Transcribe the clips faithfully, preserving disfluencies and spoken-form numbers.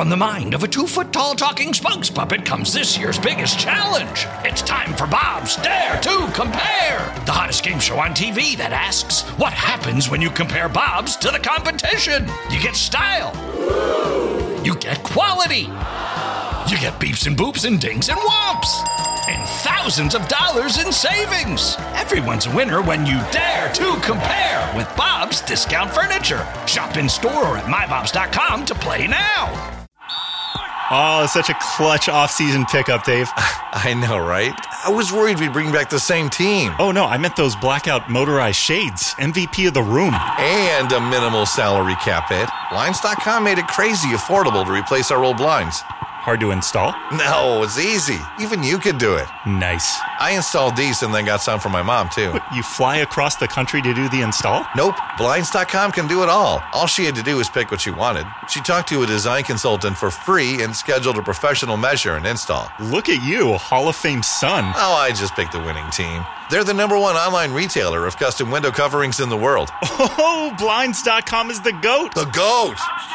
From the mind of a two-foot-tall talking spokes puppet comes this year's biggest challenge. It's time for Bob's Dare to Compare, the hottest game show on T V that asks, what happens when you compare Bobs to the competition? You get style. You get quality. You get beeps and boops and dings and whomps. And thousands of dollars in savings. Everyone's a winner when you dare to compare with Bob's Discount Furniture. Shop in store or at my bobs dot com to play now. Oh, such a clutch off-season pickup, Dave. I know, right? I was worried we'd bring back the same team. Oh, no, I meant those blackout motorized shades. M V P of the room. And a minimal salary cap hit. Blinds dot com made it crazy affordable to replace our old blinds. Hard to install? No, it's easy. Even you could do it. Nice. I installed these and then got some for my mom, too. What, you fly across the country to do the install? Nope. Blinds dot com can do it all. All she had to do was pick what she wanted. She talked to a design consultant for free and scheduled a professional measure and install. Look at you, Hall of Fame son. Oh, I just picked the winning team. They're the number one online retailer of custom window coverings in the world. Oh, Blinds dot com is the GOAT. The GOAT!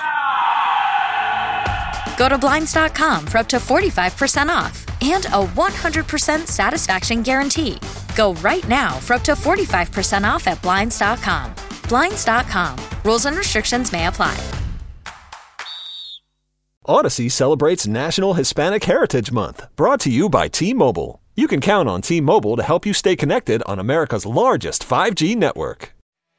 Go to Blinds dot com for up to forty-five percent off and a one hundred percent satisfaction guarantee. Go right now for up to forty-five percent off at Blinds dot com. Blinds dot com. Rules and restrictions may apply. Odyssey celebrates National Hispanic Heritage Month, brought to you by T-Mobile. You can count on T-Mobile to help you stay connected on America's largest five G network.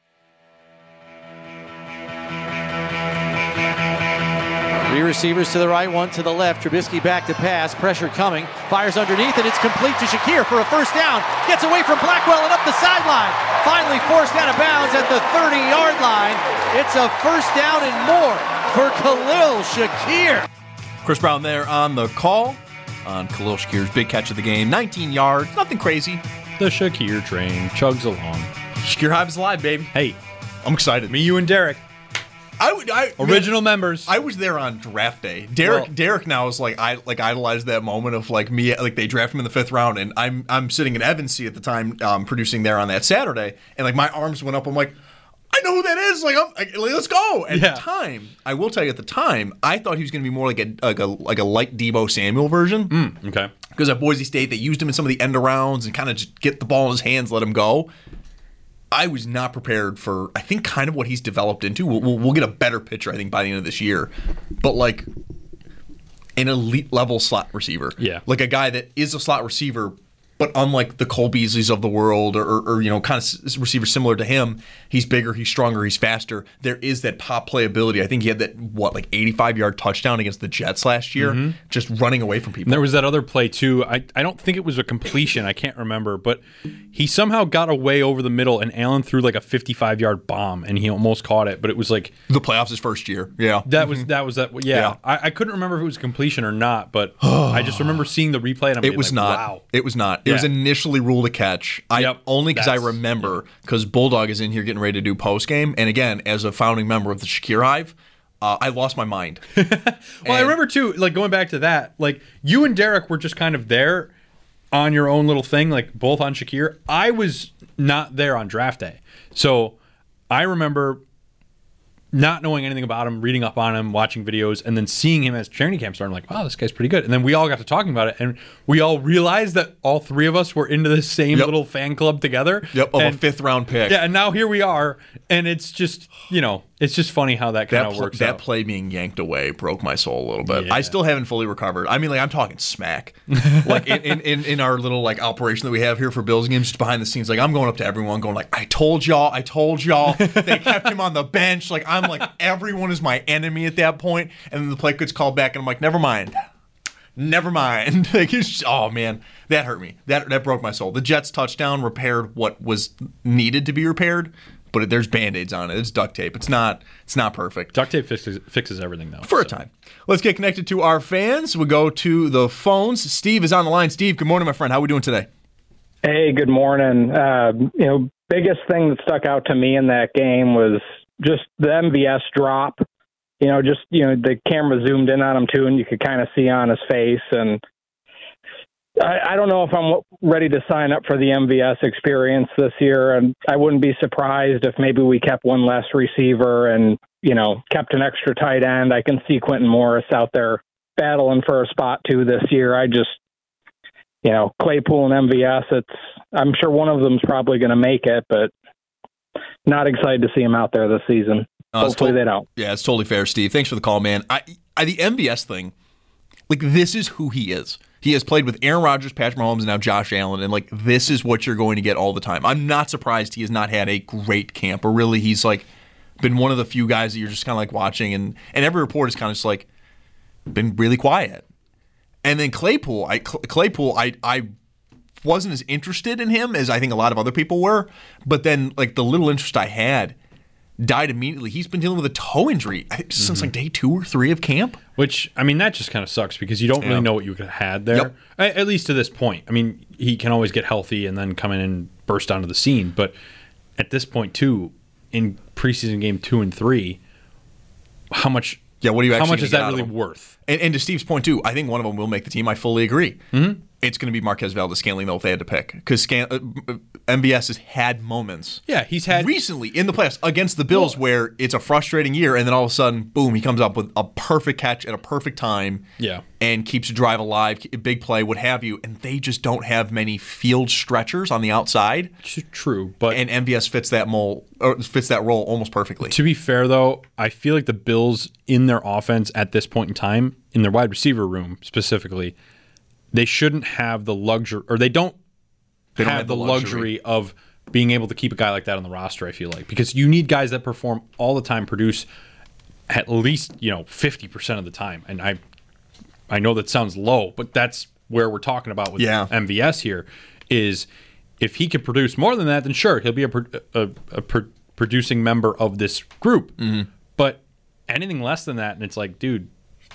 Three receivers to the right, one to the left. Trubisky back to pass. Pressure coming. Fires underneath, and it's complete to Shakir for a first down. Gets away from Blackwell and up the sideline. Finally forced out of bounds at the thirty-yard line. It's a first down and more for Khalil Shakir. Chris Brown there on the call on Khalil Shakir's big catch of the game. nineteen yards. Nothing crazy. The Shakir train chugs along. Shakir Hive is alive, baby. Hey, I'm excited. me, you, and Derek. I would I, Original man, members. I was there on draft day. Derek well, Derek now is like I like idolized that moment of like me like they draft him in the fifth round and I'm I'm sitting in Evan's seat at the time um, producing there on that Saturday and like my arms went up. I'm like, I know who that is. Like, I'm, like let's go. At yeah. the time, I will tell you at the time, I thought he was going to be more like a like a like a light Deebo Samuel version. Mm, okay. Because at Boise State they used him in some of the end arounds and kind of just get the ball in his hands, let him go. I was not prepared for, I think, kind of what he's developed into. We'll, we'll, we'll get a better picture, I think, by the end of this year. But, like, an elite-level slot receiver. Yeah. Like a guy that is a slot receiver, but unlike the Cole Beasleys of the world or, or, or you know, kind of receivers similar to him, he's bigger, he's stronger, he's faster. There is that pop playability. I think he had that, what, like eighty-five-yard touchdown against the Jets last year, mm-hmm. just running away from people. And there was that other play, too. I, I don't think it was a completion. I can't remember. But he somehow got away over the middle, and Allen threw like a fifty-five-yard bomb, and he almost caught it. But it was like... The playoffs his first year, yeah. That mm-hmm. was that. was that. Yeah. yeah. I, I couldn't remember if it was a completion or not, but I just remember seeing the replay, and I'm It was like, not. wow. It was not. It yeah. was initially ruled a catch. I yep, only because I remember because Bulldog is in here getting ready to do post game, and again, as a founding member of the Shakir Hive, uh, I lost my mind. well, and, I remember too, like going back to that, like you and Derek were just kind of there on your own little thing, like both on Shakir. I was not there on draft day, so I remember not knowing anything about him, reading up on him, watching videos, and then seeing him as training camp starter. I'm like, wow, this guy's pretty good. And then we all got to talking about it, and we all realized that all three of us were into the same yep. little fan club together. Yep, of and, a fifth round pick. Yeah, and now here we are, and it's just, you know, it's just funny how that kind that of pl- works that out. That play being yanked away broke my soul a little bit. Yeah. I still haven't fully recovered. I mean, like, I'm talking smack. like, in, in, in, in our little, like, operation that we have here for Bills games, just behind the scenes, like, I'm going up to everyone going, like, I told y'all, I told y'all. They kept him on the bench. Like, I'm like, everyone is my enemy at that point. And then the play gets called back, and I'm like, never mind. Never mind. like, oh, man. That hurt me. That that broke my soul. The Jets touchdown repaired what was needed to be repaired. But there's Band-Aids on it. It's duct tape. It's not It's not perfect. Duct tape fixes, fixes everything, though. For so. a time. Let's get connected to our fans. We'll go to the phones. Steve is on the line. Steve, good morning, my friend. How are we doing today? Hey, good morning. Uh, you know, biggest thing that stuck out to me in that game was just the M V S drop. You know, just, you know, the camera zoomed in on him, too, and you could kind of see on his face. And I, I don't know if I'm ready to sign up for the M V S experience this year, and I wouldn't be surprised if maybe we kept one less receiver and, you know, kept an extra tight end. I can see Quentin Morris out there battling for a spot too this year. I just, you know, Claypool and M V S, it's, I'm sure one of them's probably going to make it, but not excited to see him out there this season. Uh, Hopefully to- they don't. Yeah, it's totally fair, Steve. Thanks for the call, man. I, I the M V S thing, like, this is who he is. He has played with Aaron Rodgers, Patrick Mahomes, and now Josh Allen, and, like, this is what you're going to get all the time. I'm not surprised he has not had a great camp, or really he's, like, been one of the few guys that you're just kind of, like, watching, and, and every report is kind of just, like, been really quiet. And then Claypool, I, Claypool, I, I wasn't as interested in him as I think a lot of other people were, but then, like, the little interest I had died immediately. He's been dealing with a toe injury I think, since, mm-hmm. like, day two or three of camp. Which, I mean, that just kind of sucks because you don't really yeah. know what you had there, yep. at, at least to this point. I mean, he can always get healthy and then come in and burst onto the scene. But at this point, too, in preseason game two and three, how much yeah, what do you how actually much is that really worth? And, and to Steve's point, too, I think one of them will make the team. I fully agree. Mm-hmm. It's going to be Marquez Valdes-Scantling, though, if they had to pick. Because Scan- uh, M V S has had moments. Yeah, he's had recently in the playoffs against the Bills well, where it's a frustrating year, and then all of a sudden, boom, he comes up with a perfect catch at a perfect time. Yeah. And keeps a drive alive, big play, what have you. And they just don't have many field stretchers on the outside. True, but and M V S fits that mold, or fits that role almost perfectly. To be fair, though, I feel like the Bills in their offense at this point in time, in their wide receiver room specifically, they shouldn't have the luxury, or they don't, they don't have, have the luxury. luxury of being able to keep a guy like that on the roster, I feel like. Because you need guys that perform all the time, produce at least, you know, fifty percent of the time. And I I know that sounds low, but that's where we're talking about with yeah. M V S here, is if he could produce more than that, then sure, he'll be a, a, a producing member of this group. Mm-hmm. But anything less than that, and it's like, dude,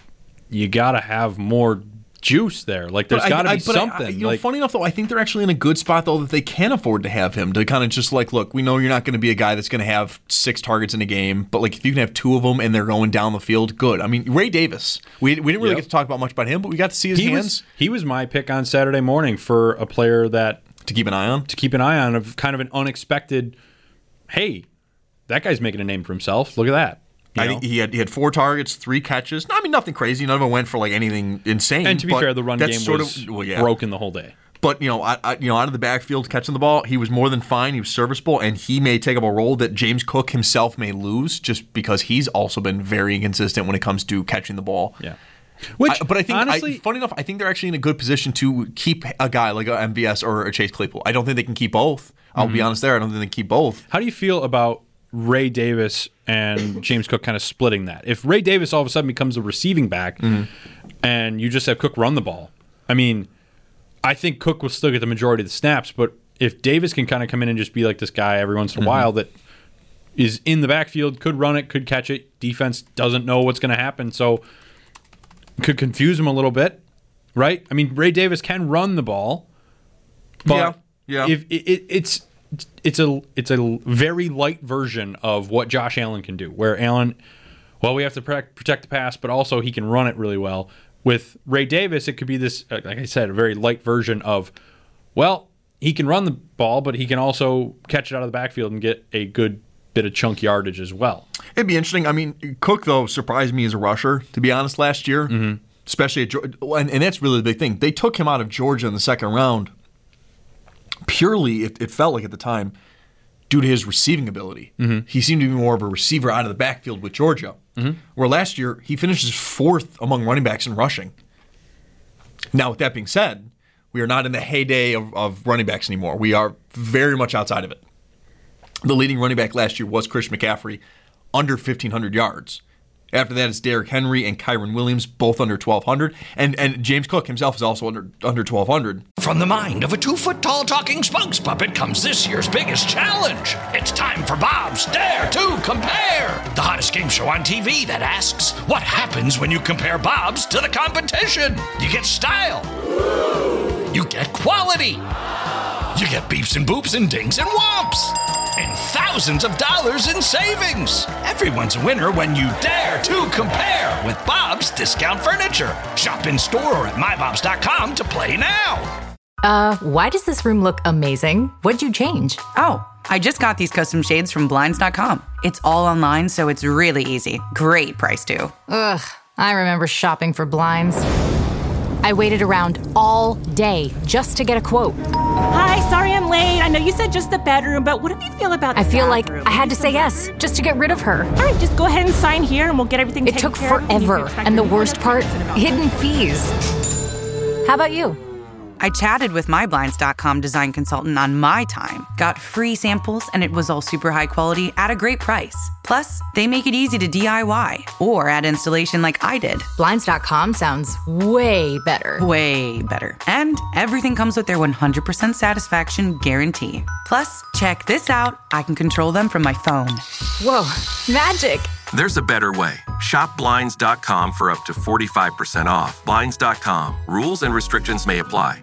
you got to have more juice there. Like, there's got to be but something. I, you like, know, funny enough, though, I think they're actually in a good spot, though, that they can afford to have him to kind of just like, look, we know you're not going to be a guy that's going to have six targets in a game, but like if you can have two of them and they're going down the field, good. I mean, Ray Davis, we, we didn't really yep. get to talk about much about him, but we got to see his he hands. Was, he was my pick on Saturday morning for a player that to keep an eye on. To keep an eye on of kind of an unexpected, hey, that guy's making a name for himself. Look at that. I think he had he had four targets, three catches. I mean, nothing crazy. None of them went for like anything insane. And to be fair, the run game sort was of, well, yeah. broken the whole day. But you know, I, I, you know, out of the backfield catching the ball, he was more than fine. He was serviceable, and he may take up a role that James Cook himself may lose, just because he's also been very inconsistent when it comes to catching the ball. Yeah. Which, I, but I think, honestly, I, funny enough, I think they're actually in a good position to keep a guy like a M V S or a Chase Claypool. I don't think they can keep both. I'll mm-hmm. be honest there. I don't think they can keep both. How do you feel about Ray Davis and James Cook kind of splitting that? If Ray Davis all of a sudden becomes a receiving back mm-hmm. and you just have Cook run the ball, I mean, I think Cook will still get the majority of the snaps, but if Davis can kind of come in and just be like this guy every once in a mm-hmm. while that is in the backfield, could run it, could catch it, defense doesn't know what's going to happen, so could confuse him a little bit, right? I mean, Ray Davis can run the ball, but yeah, yeah. if it, it, it's It's a it's a very light version of what Josh Allen can do, where Allen, well, we have to protect, protect the pass, but also he can run it really well. With Ray Davis, it could be this, like I said, a very light version of, well, he can run the ball, but he can also catch it out of the backfield and get a good bit of chunk yardage as well. It'd be interesting. I mean, Cook, though, surprised me as a rusher, to be honest, last year, mm-hmm. especially at Georgia. And, and that's really the big thing. They took him out of Georgia in the second round purely, it, it felt like at the time, due to his receiving ability. Mm-hmm. He seemed to be more of a receiver out of the backfield with Georgia. Mm-hmm. Where last year, he finishes fourth among running backs in rushing. Now, with that being said, we are not in the heyday of, of running backs anymore. We are very much outside of it. The leading running back last year was Christian McCaffrey, under fifteen hundred yards. After that, it's Derrick Henry and Kyron Williams, both under twelve hundred. And and James Cook himself is also under under twelve hundred. From the mind of a two-foot-tall talking spokes puppet comes this year's biggest challenge. It's time for Bob's Dare to Compare, the hottest game show on T V that asks, what happens when you compare Bob's to the competition? You get style. You get quality. You get beeps and boops and dings and whomps. And and thousands of dollars in savings. Everyone's a winner when you dare to compare with Bob's Discount Furniture. Shop in store or at my bobs dot com to play now. Uh, why does this room look amazing? What'd you change? Oh, I just got these custom shades from blinds dot com. It's all online, so it's really easy. Great price, too. Ugh, I remember shopping for blinds. I waited around all day just to get a quote. Hi, sorry I'm late. I know you said just the bedroom, but what do you feel about the I feel bathroom? like I had to say yes just to get rid of her. All right, just go ahead and sign here and we'll get everything It taken took care of. forever, and the worst part, hidden fees. How about you? I chatted with my blinds dot com design consultant on my time, got free samples, and it was all super high quality at a great price. Plus, they make it easy to D I Y or add installation like I did. blinds dot com sounds way better. Way better. And everything comes with their one hundred percent satisfaction guarantee. Plus, check this out. I can control them from my phone. Whoa, magic. There's a better way. Shop blinds dot com for up to forty-five percent off. blinds dot com. Rules and restrictions may apply.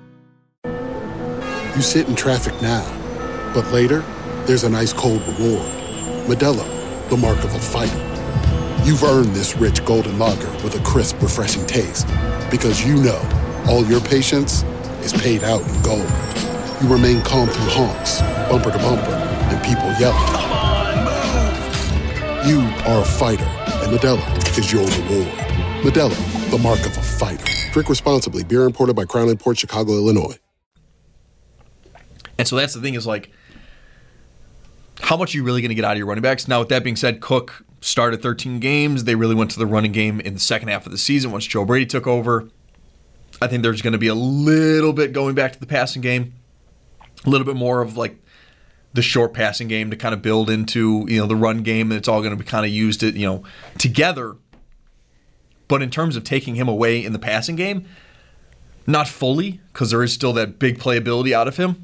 You sit in traffic now, but later, there's an ice-cold reward. Modelo, the mark of a fighter. You've earned this rich golden lager with a crisp, refreshing taste. Because you know, all your patience is paid out in gold. You remain calm through honks, bumper to bumper, and people yelling. Come on, move! You are a fighter, and Modelo is your reward. Modelo, the mark of a fighter. Drink responsibly. Beer imported by Crown Imports, Chicago, Illinois. And so that's the thing is like, how much are you really going to get out of your running backs? Now, with that being said, Cook started thirteen games. They really went to the running game in the second half of the season once Joe Brady took over. I think there's going to be a little bit going back to the passing game, a little bit more of like the short passing game to kind of build into, you know, the run game, and it's all going to be kind of used, it, you know, together. But in terms of taking him away in the passing game, not fully, because there is still that big playability out of him.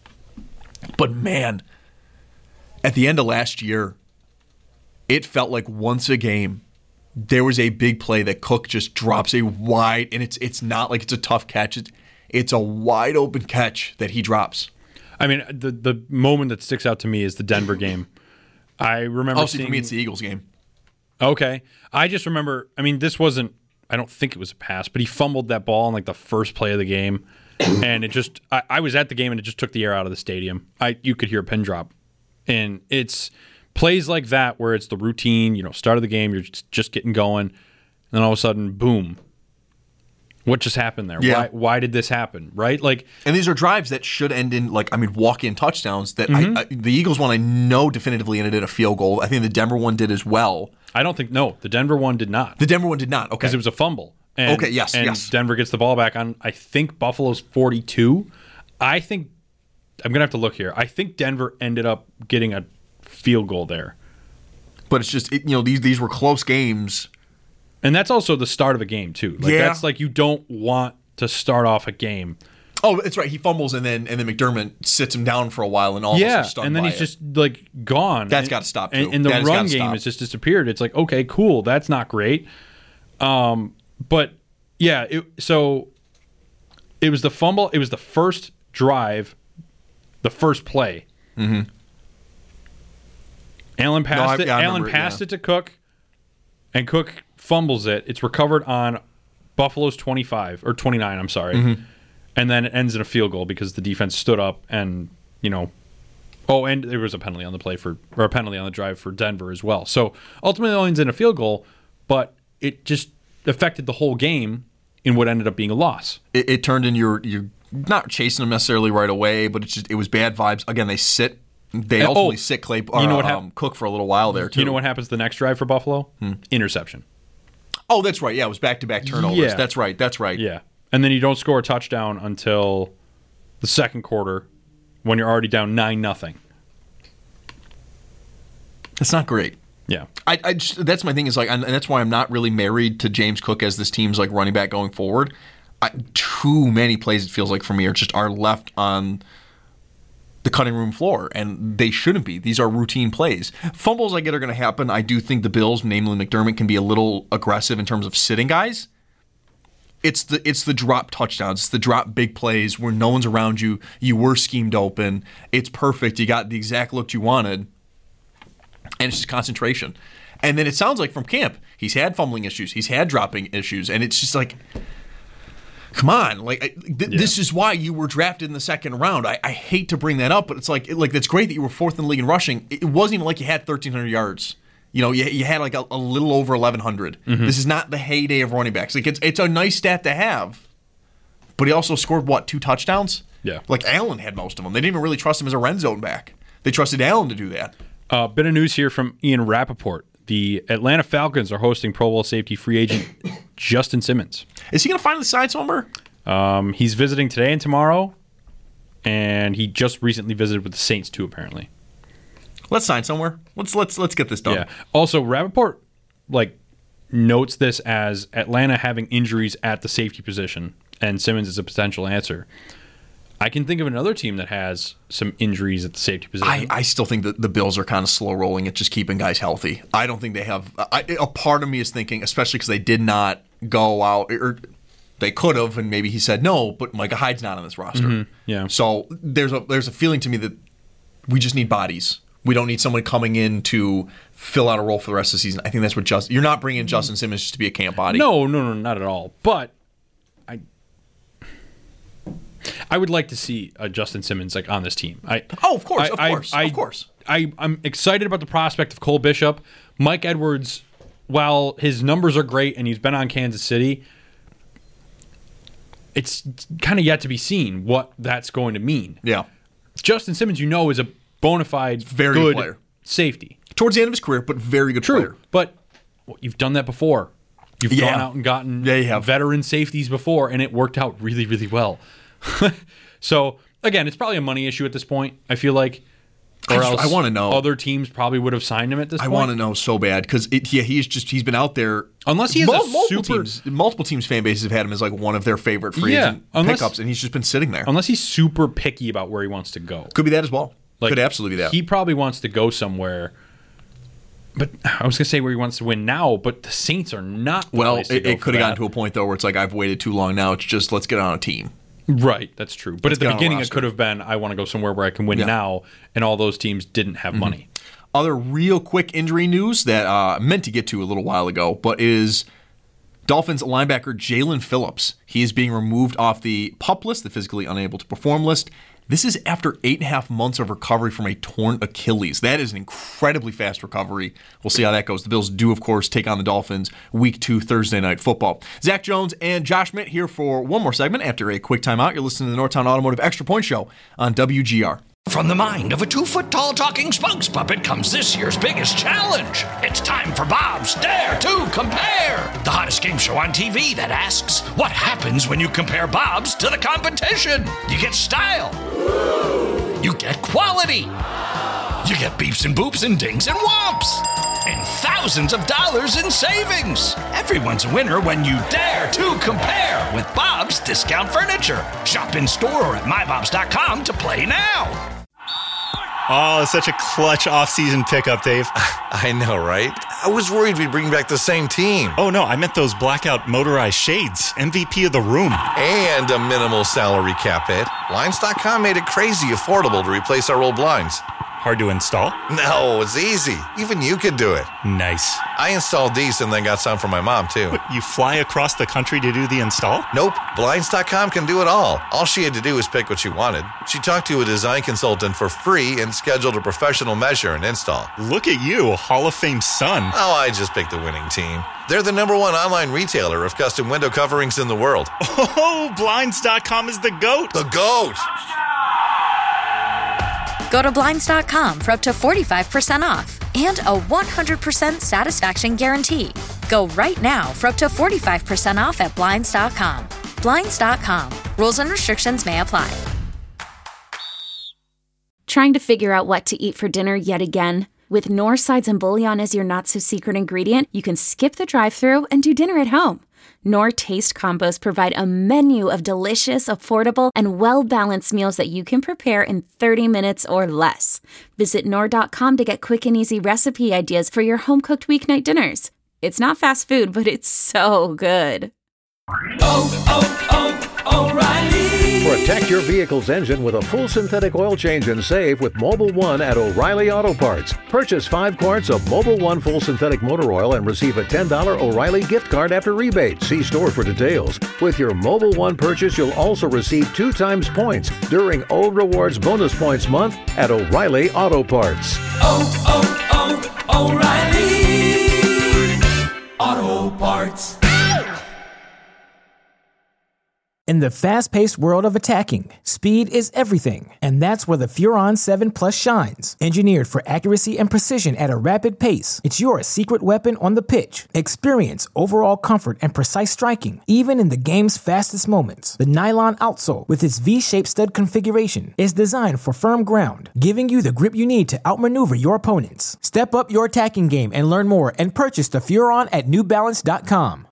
But man, at the end of last year, it felt like once a game, there was a big play that Cook just drops a wide, and it's it's not like it's a tough catch. It's, it's a wide open catch that he drops. I mean, the the moment that sticks out to me is the Denver game. I remember Oh, seeing... for me, it's the Eagles game. Okay. I just remember, I mean, this wasn't, I don't think it was a pass, but he fumbled that ball on like the first play of the game. And it just, I, I was at the game and it just took the air out of the stadium. I You could hear a pin drop. And it's plays like that where it's the routine, you know, start of the game, you're just, just getting going. And then all of a sudden, boom. What just happened there? Yeah. Why, why did this happen? Right? Like, and these are drives that should end in, like, I mean, walk-in touchdowns that Mhm. I, I, the Eagles one I know definitively ended in a field goal. I think the Denver one did as well. I don't think, no, the Denver one did not. The Denver one did not, okay. Because it was a fumble. And, okay, yes, and yes. Denver gets the ball back on, I think, Buffalo's forty-two. I think, I'm going to have to look here. I think Denver ended up getting a field goal there. But it's just, it, you know, these these were close games. And that's also the start of a game, too. Like, Yeah. that's like you don't want to start off a game. Oh, that's right. He fumbles and then and then McDermott sits him down for a while and all yeah, of us are stunned and then by he's it. just like gone. That's And- gotta stop, too. And, and the That has run gotta game stop. has just disappeared. It's like, okay, cool, that's not great. Um, but yeah, it, so it was the fumble. It was the first drive, the first play. Mm-hmm. Allen passed I- it. yeah, I Allen remember it, passed yeah. it to Cook, and Cook fumbles it. It's recovered on Buffalo's twenty-five or twenty-nine. I'm sorry, Mhm. and then it ends in a field goal because the defense stood up and you know. Oh, and there was a penalty on the play for, or a penalty on the drive for Denver as well. So ultimately, it ends in a field goal, but it just affected the whole game in what ended up being a loss. It, it turned in you're you're not chasing them necessarily right away, but it's just it was bad vibes. Again, they sit. They And- ultimately oh, sit Clay you know or, what um, hap- Cook for a little while there too. You know what happens the next drive for Buffalo? Hmm. Interception. Oh, that's right. Yeah, it was back to back turnovers. Yeah. That's right. That's right. Yeah. And then you don't score a touchdown until the second quarter when you're already down nine nothing. That's not great. Yeah. I, I just, that's my thing is like, and that's why I'm not really married to James Cook as this team's like running back going forward. I, too many plays it feels like for me are just are left on the cutting room floor, and they shouldn't be. These are routine plays. Fumbles I get are going to happen. I do think the Bills, namely McDermott, can be a little aggressive in terms of sitting guys. It's the it's the drop touchdowns. It's the drop big plays where no one's around you. You were schemed open. It's perfect. You got the exact look you wanted. and it's just concentration. And then it sounds like from camp, he's had fumbling issues, he's had dropping issues, and it's just like, come on, like th- yeah. this is why you were drafted in the second round. I, I hate to bring that up, but it's like, it, like that's great that you were fourth in the league in rushing. It wasn't even like you had thirteen hundred yards. You know, you, you had like a, a little over eleven hundred. Mm-hmm. This is not the heyday of running backs. Like it's it's a nice stat to have, but he also scored what, two touchdowns? Yeah, like Allen had most of them. They didn't even really trust him as a red zone back. They trusted Allen to do that. A uh, bit of news here from Ian Rappaport. The Atlanta Falcons are hosting Pro Bowl safety free agent Justin Simmons. Is he going to finally sign somewhere? Um, he's visiting today and tomorrow, and he just recently visited with the Saints too, apparently. Let's sign somewhere. Let's let's let's get this done. Yeah. Also, Rappaport like notes this as Atlanta having injuries at the safety position, and Simmons is a potential answer. I can think of another team that has some injuries at the safety position. I, I still think that the Bills are kind of slow rolling at just keeping guys healthy. I don't think they have. I, a part of me is thinking, especially because they did not go out, or they could have, and maybe he said no, but Micah Hyde's not on this roster. Mm-hmm. Yeah. So there's a there's a feeling to me that we just need bodies. We don't need someone coming in to fill out a role for the rest of the season. I think that's what Justin. You're not bringing Justin Simmons just to be a camp body. No, no, no, not at all. But I. I would like to see uh, Justin Simmons like on this team. I, oh, of course, I, of I, course, I, of course. I, I'm excited about the prospect of Cole Bishop. Mike Edwards, while his numbers are great and he's been on Kansas City, it's kind of yet to be seen what that's going to mean. Yeah. Justin Simmons, you know, is a bona fide very good good player. Safety. Towards the end of his career, but very good True. player. But well, you've done that before. You've yeah. gone out and gotten yeah, you have. veteran safeties before, and it worked out really, really well. So, again, it's probably a money issue at this point, I feel like. Or I, just, else I want to know. Other teams probably would have signed him at this I point. I want to know so bad because yeah, he's just he's been out there. Unless he has mul- a multiple super teams, multiple teams fan bases have had him as like one of their favorite free yeah, agent unless, pickups, and he's just been sitting there. Unless he's super picky about where he wants to go. Could be that as well. Like, Could absolutely be that. He probably wants to go somewhere. But I was going to say where he wants to win now, but the Saints are not the well, place to it, go it could have that. gotten to a point, though, where it's like, I've waited too long now. It's just, let's get on a team. Right, that's true. But let's at the beginning, it could have been, I want to go somewhere where I can win yeah. now, and all those teams didn't have mm-hmm. money. Other real quick injury news that uh, I meant to get to a little while ago, but is Dolphins linebacker Jalen Phillips. He is being removed off the PUP list, the physically unable to perform list. This is after eight and a half months of recovery from a torn Achilles. That is an incredibly fast recovery. We'll see how that goes. The Bills do, of course, take on the Dolphins week two Thursday Night Football. Zach Jones and Josh Schmidt here for one more segment after a quick timeout. You're listening to the Northtown Automotive Extra Point Show on W G R. From the mind of a two-foot-tall talking spokes puppet comes this year's biggest challenge. It's time for Bob's Dare to Compare, the hottest game show on T V that asks, what happens when you compare Bob's to the competition? You get style. You get quality. You get beeps and boops and dings and whomps. And thousands of dollars in savings. Everyone's a winner when you dare to compare with Bob's Discount Furniture. Shop in store or at my bobs dot com to play now. Oh, it's such a clutch off-season pickup, Dave. I know, right? I was worried we'd bring back the same team. Oh, no, I meant those blackout motorized shades. M V P of the room. And a minimal salary cap hit. Blinds dot com made it crazy affordable to replace our old blinds. Hard to install? No, it's easy. Even you could do it. Nice. I installed these and then got some for my mom, too. What, you fly across the country to do the install? Nope. Blinds dot com can do it all. All she had to do was pick what she wanted. She talked to a design consultant for free and scheduled a professional measure and install. Look at you, a Hall of Fame son. Oh, I just picked the winning team. They're the number one online retailer of custom window coverings in the world. Oh, Blinds dot com is the GOAT. The GOAT! Go to Blinds dot com for up to forty-five percent off and a one hundred percent satisfaction guarantee. Go right now for up to forty-five percent off at Blinds dot com. Blinds dot com. Rules and restrictions may apply. Trying to figure out what to eat for dinner yet again? With Knorr Sides and Bouillon as your not-so-secret ingredient, you can skip the drive-thru and do dinner at home. Knorr Taste Combos provide a menu of delicious, affordable, and well-balanced meals that you can prepare in thirty minutes or less. Visit Knorr dot com to get quick and easy recipe ideas for your home-cooked weeknight dinners. It's not fast food, but it's so good. Oh, oh, oh, O'Reilly. Protect your vehicle's engine with a full synthetic oil change and save with Mobil one at O'Reilly Auto Parts. Purchase five quarts of Mobil one full synthetic motor oil and receive a ten dollars O'Reilly gift card after rebate. See store for details. With your Mobil one purchase, you'll also receive two times points during O Rewards Bonus Points Month at O'Reilly Auto Parts. Oh, oh, oh, O'Reilly Auto Parts. In the fast-paced world of attacking, speed is everything, and that's where the Furon seven Plus shines. Engineered for accuracy and precision at a rapid pace, it's your secret weapon on the pitch. Experience overall comfort and precise striking, even in the game's fastest moments. The nylon outsole, with its V-shaped stud configuration, is designed for firm ground, giving you the grip you need to outmaneuver your opponents. Step up your attacking game and learn more and purchase the Furon at New Balance dot com.